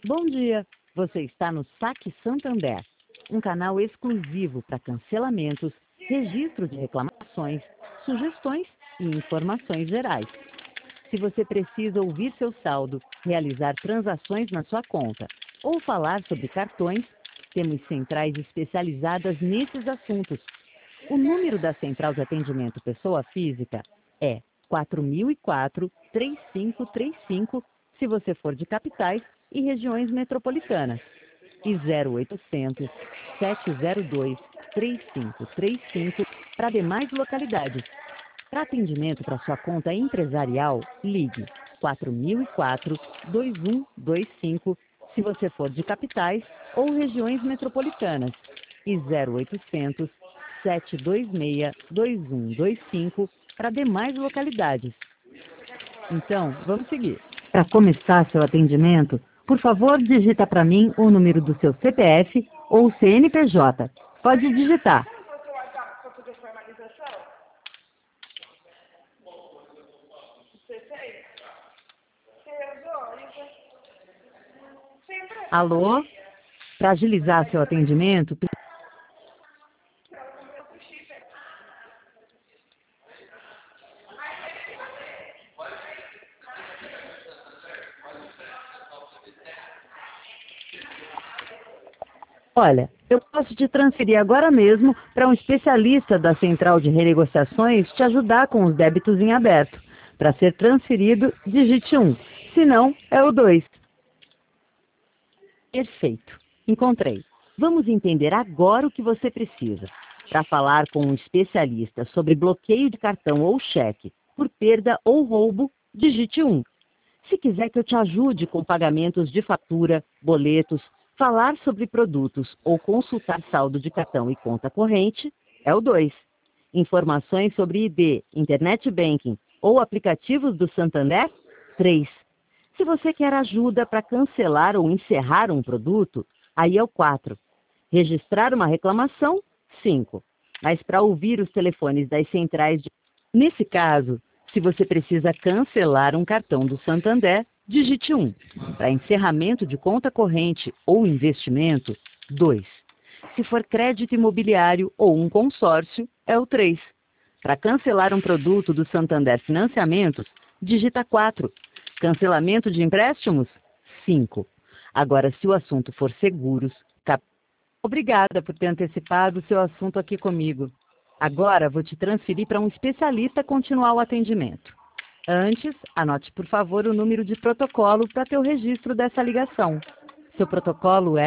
Bom dia! Você está no Saque Santander, um canal exclusivo para cancelamentos, registro de reclamações, sugestões e informações gerais. Se você precisa ouvir seu saldo, realizar transações na sua conta ou falar sobre cartões, temos centrais especializadas nesses assuntos. O número da Central de Atendimento Pessoa Física é 4004-3535, se você for de capitais e regiões metropolitanas, e 0800-702-3535 para demais localidades. Para atendimento para sua conta empresarial, ligue 4004-2125, se você for de capitais ou regiões metropolitanas, e 0800-726-2125 para demais localidades. Então, vamos seguir. Para começar seu atendimento, por favor, digita para mim o número do seu CPF ou CNPJ. Pode digitar. Alô? Para agilizar seu atendimento, olha, eu posso te transferir agora mesmo para um especialista da Central de Renegociações te ajudar com os débitos em aberto. Para ser transferido, digite 1. Se não, é o 2. Perfeito. Encontrei. Vamos entender agora o que você precisa. Para falar com um especialista sobre bloqueio de cartão ou cheque por perda ou roubo, digite 1. Se quiser que eu te ajude com pagamentos de fatura, boletos, falar sobre produtos ou consultar saldo de cartão e conta corrente, é o 2. Informações sobre ID, Internet Banking ou aplicativos do Santander, 3. Se você quer ajuda para cancelar ou encerrar um produto, aí é o 4. Registrar uma reclamação, 5. Mas para ouvir os telefones das centrais de... Nesse caso, se você precisa cancelar um cartão do Santander, digite 1. Para encerramento de conta corrente ou investimento, 2. Se for crédito imobiliário ou um consórcio, é o 3. Para cancelar um produto do Santander Financiamentos, digita 4. Cancelamento de empréstimos, 5. Agora, se o assunto for seguros, Obrigada por ter antecipado o seu assunto aqui comigo. Agora vou te transferir para um especialista continuar o atendimento. Antes, anote por favor o número de protocolo para ter o registro dessa ligação. Seu protocolo é